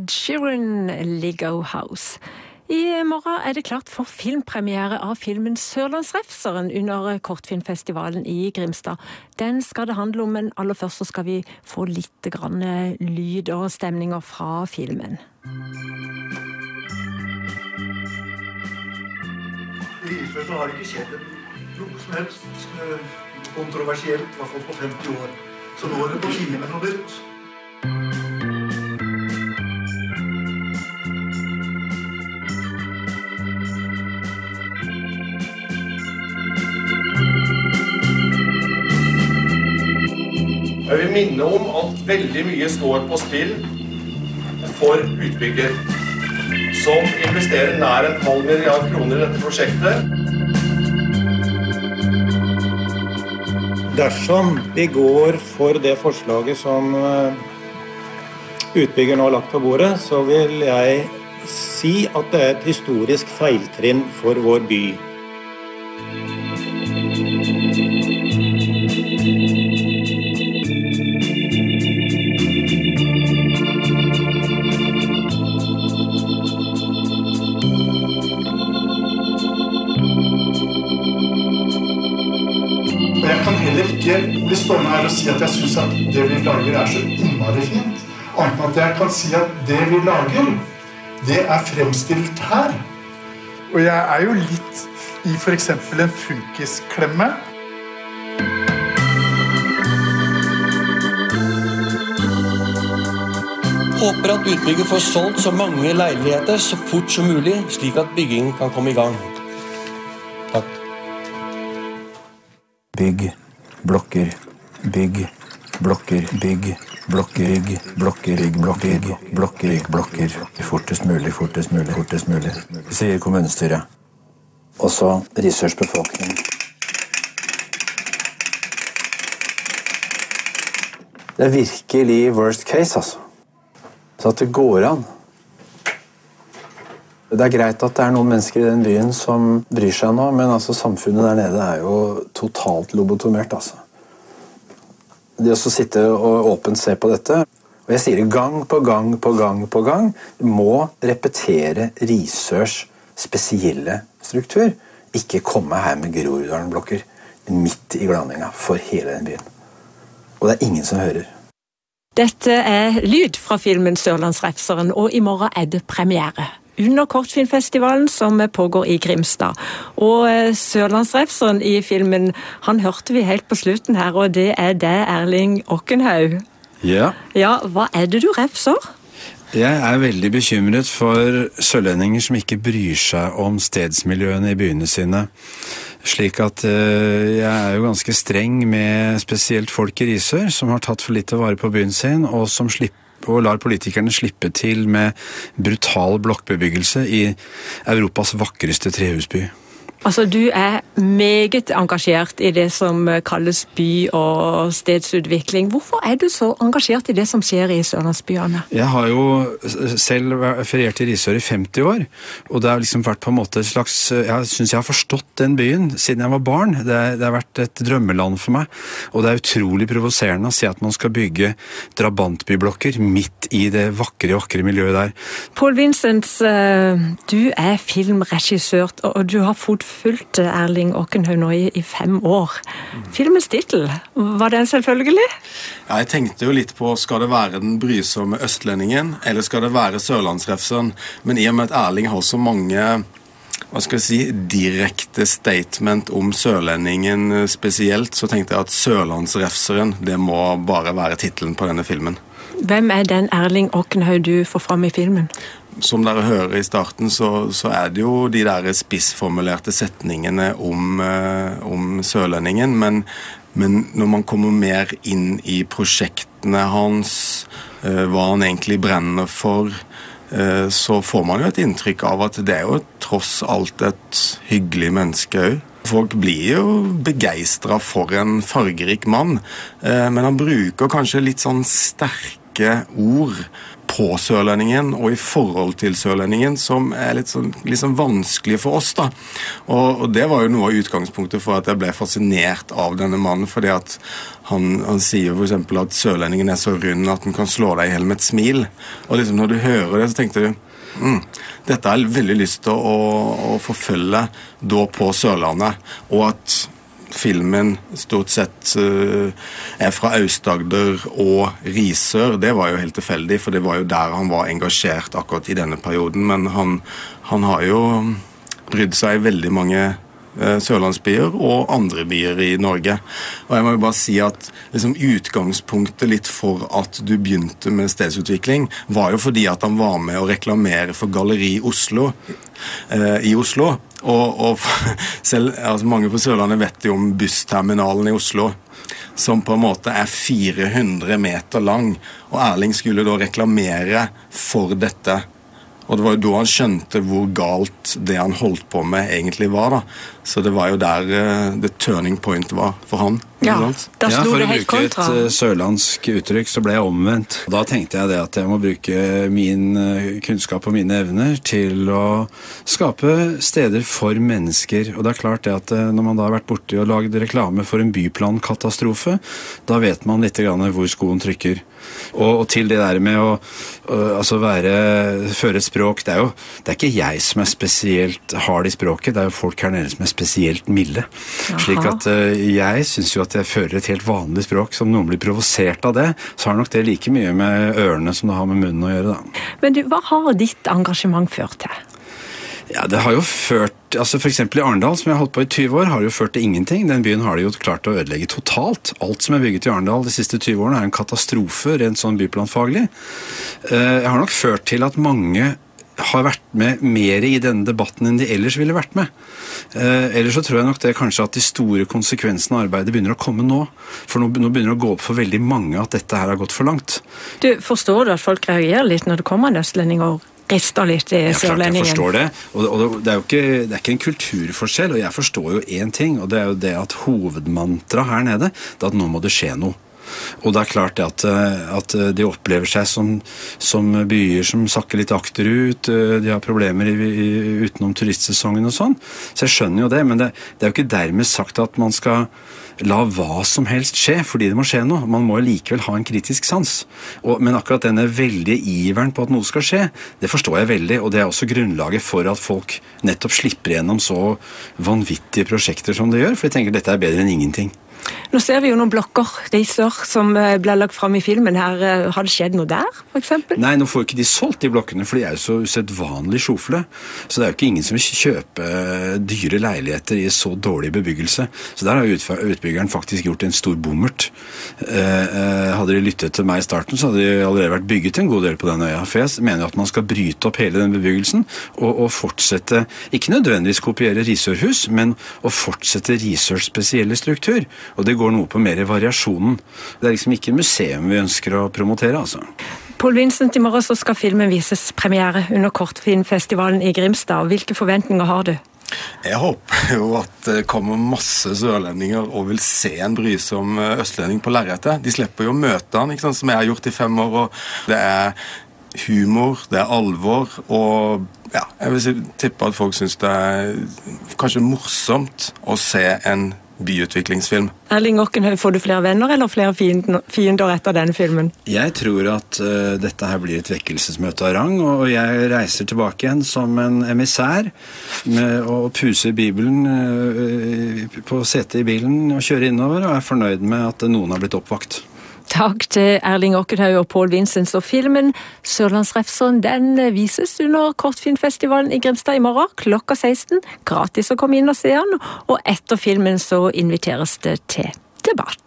Ed Sheeran, Lego House. I morgen det klart for filmpremiere av filmen Sørlandsrefseren under Kortfilmfestivalen i Grimstad. Den skal det handle om, men aller først så skal vi få litt grann lyd og stemninger fra filmen. I Israel så har det ikke skjedd noe som helst kontroversielt, I hvert fall på 50 år. Så nå det på tide med noe nytt. Jeg vil minne om at veldig mye står på spill for utbygger, som investerer nær 0,5 milliard kroner I dette prosjektet. Dersom vi går for det forslaget som utbygger nå har lagt på bordet, så vil jeg si at det et historisk feiltrinn for vår by. Jeg kan heller ikke bli stående her og si at jeg synes at det vi lager så innmari fint. Annet enn at jeg kan si at det vi lager, det fremstilt her. Og jeg jo litt I for eksempel en funkisklemme. Håper at utbygger får solgt så mange leiligheter så fort som mulig, slik at byggingen kan komme I gang. Takk. Bygg, blokker, bygg, blokker, bygg, blokker, bygg, blokker, bygg, blokker, blokker, blokker. Fortest mulig, fortest mulig, fortest mulig. Sier kommunestyret. Og så Risørs befolkning. Det virkelig worst case, altså. Så at det går an. Det greit at det noen mennesker I den byen som bryr seg nå, men altså samfunnet der nede jo totalt lobotomert, altså. Det å sitte og åpent se på dette, og jeg sier det gang på gang på gang på gang, må repetere Risørs spesielle struktur. Ikke komme her med Groruddalen-blokker midt I glaninga for hele den byen. Og det ingen som hører. Dette lyd fra filmen Sørlandsrefseren, og I morgen det premiere. Under Kortfilmfestivalen som pågår I Grimstad. Og Sørlandsrefseren I filmen, han hørte vi helt på slutten her, og det det Erling Okkenhaug. Ja. Ja, hva det du refser? Jeg veldig bekymret for sørlendinger som ikke bryr seg om stedsmiljøene I byene sine. Slik at jeg jo ganske streng med spesielt folk I Risør, som har tatt for lite vare på byen sin, og som lar politikerne slippe til med brutal blokkbebyggelse I Europas vakreste trehusby. Altså, du meget engasjert I det som kalles by- og stedsutvikling. Hvorfor du så engasjert I det som skjer I Sørlandsbyene? Jeg har jo selv feriert I Risør I 50 år, og det har liksom vært på en måte et slags, jeg synes jeg har forstått den byen siden jeg var barn. Det har vært et drømmeland for meg, og det utrolig provoserende å se at man skal bygge drabantbyblokker midt I det vakre miljøet der. Paul Vincents, du filmregissør, og du har fått fulgt Erling Okkenhaug nå I 5 år. Filmens titel, var det selvfølgelig? Ja, jeg tenkte jo litt på, skal det være den brysomme østlendingen, eller skal det være Sørlandsrefseren? Men I og med at Erling har så mange, hva skal jeg si, direkte statement om sørlendingen spesielt, så tenkte jeg at Sørlandsrefseren, det må bare være titelen på denne filmen. Hvem den Erling Okkenhaug du får fram I filmen? Som dere hører I starten, så det jo de der spissformulerte setningene om sørlendingen, men når man kommer mer inn I prosjektene hans, hva han egentlig brenner for, så får man jo et inntrykk av at det jo tross alt et hyggelig menneske også. Folk blir jo begeistret for en fargerik mann, men han bruker kanskje litt sånn sterke ord på sørlendingen og i forhold til sørlendingen som litt sånn vanskelig for oss da. Og det var jo noe av utgangspunktet for at jeg ble fascinert av denne mannen, fordi at han sier for eksempel at sørlendingen så rund at den kan slå deg i hel med et smil. Og liksom når du hører det, så tenkte du dette har jeg veldig lyst til å forfølge da på Sørlandet, og at filmen stort sett fra Aust-Agder og Risør, det var jo helt tilfeldig, for det var jo der han var engasjert akkurat i denne perioden, men han har jo brydd seg i veldig mange sørlandsbyer og andre byer i Norge. Og jeg må jo bare si at liksom, utgangspunktet litt for at du begynte med stedsutvikling var jo fordi at han var med å reklamere for Galleri Oslo i Oslo. Og selv, altså mange på Sørlandet vet jo om bussterminalen i Oslo, som på en måte 400 meter lang, og Erling skulle da reklamere for dette. Og det var jo da han skjønte hvor galt det han holdt på med egentlig var da. Så det var jo der the turning point var for han. Ja, da slo det helt kontra. For å bruke et sørlandsk uttrykk så ble jeg omvendt. Da tenkte jeg det at jeg må bruke min kunnskap og mine evner til å skape steder for mennesker. Og det klart det at når man da har vært borte og laget reklame for en byplankatastrofe, da vet man litt grann hvor skoen trykker. Og til det der med å altså føre et språk, det er ikke jeg som spesielt hard i språket, det jo folk her nede som spesielt milde. Aha. Slik at jeg synes jo at jeg fører et helt vanlig språk, som noen blir provosert av det, så har nok det like mye med ørene som det har med munnen å gjøre da. Men du, hva har ditt engasjement ført til? Ja, det har jo ført, altså for eksempel i Arendal, som jeg har holdt på i 20 år, har jo ført til ingenting. Den byen har de jo klart å ødelegge totalt. Alt som er bygget i Arendal de siste 20 årene en katastrofe, rent sånn byplanfaglig. Jeg har nok ført til at mange har vært med mer i denne debatten enn de ellers ville vært med. Ellers så tror jeg nok det kanskje at de store konsekvensene av arbeidet begynner å komme nå. For nå begynner det å gå opp for veldig mange at dette her har gått for langt. Du, forstår du at folk reagerer litt når det kommer en østlending og rister litt i sørlendingen? Jeg forstår det, og det er ikke en kulturforskjell, og jeg forstår jo en ting, og det er jo det at hovedmantra her nede, det er at nå må det skje noe. Og det er klart at de opplever seg som byer som sakker litt akterut, de har problemer utenom turistsesongen og sånn, så jeg skjønner jo det, men det er jo ikke dermed sagt at man skal la hva som helst skje, fordi det må skje noe. Man må likevel ha en kritisk sans. Men akkurat denne veldige iveren på at noe skal skje, det forstår jeg veldig, og det er også grunnlaget for at folk nettopp slipper gjennom så vanvittige prosjekter som de gjør, for jeg tenker dette er bedre enn ingenting. Nå ser vi jo noen blokker, Risør, som ble lagt frem i filmen her. Har det skjedd noe der, for eksempel? Nei, nå får ikke de solgt de blokkene, for de er jo så usedvanlig sjofle. Så det er jo ikke ingen som vil kjøpe dyre leiligheter i så dårlig bebyggelse. Så der har utbyggeren faktisk gjort en stor bommert. Hadde de lyttet til meg i starten, så hadde de allerede vært bygget en god del på den øya. For jeg mener at man skal bryte opp hele den bebyggelsen, og fortsette, ikke nødvendigvis kopiere Risørhus, men å fortsette Risørs spesielle struktur. Og det går noe på mer variasjonen. Det er liksom ikke museum vi ønsker å promotere, altså. Paul Vincent, i morgen så skal filmen vises premiere under Kortfilmfestivalen i Grimstad. Hvilke forventninger har du? Jeg håper jo at det kommer masse sørlendinger og vil se en brysom østlending på lerretet. De slipper jo å møte han, ikke sant, som jeg har gjort i 5 år, og det er humor, det er alvor, og ja, jeg vil tippe at folk synes det er kanskje morsomt å se en byutviklingsfilm. Erling Okkenhaug, får du flere venner eller flere fiender etter denne filmen? Jeg tror at dette her blir et vekkelsesmøte av rang, og jeg reiser tilbake igjen som en emissær med å puse Bibelen på setet i bilen og kjøre innover, og er fornøyd med at noen har blitt oppvakt. Takk til Erling Okkenhaug og Paul Vincent. Og filmen Sørlandsrefseren, den vises under Kortfilmfestivalen i Grimstad i morgen klokka 16. Gratis å komme inn og se den, og etter filmen så inviteres det til debatt.